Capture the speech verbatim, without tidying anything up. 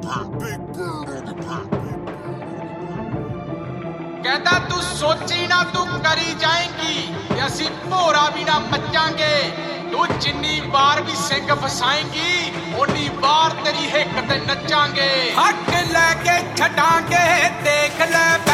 कहता तू सोची ना तू करी जाएंगी ते असी भोरा भी ना मचांगे तू जिन्नी बार भी सिंग फसाएंगी उन्नी बार तेरी हिक ते नचांगे हक लेके छटांगे देख ले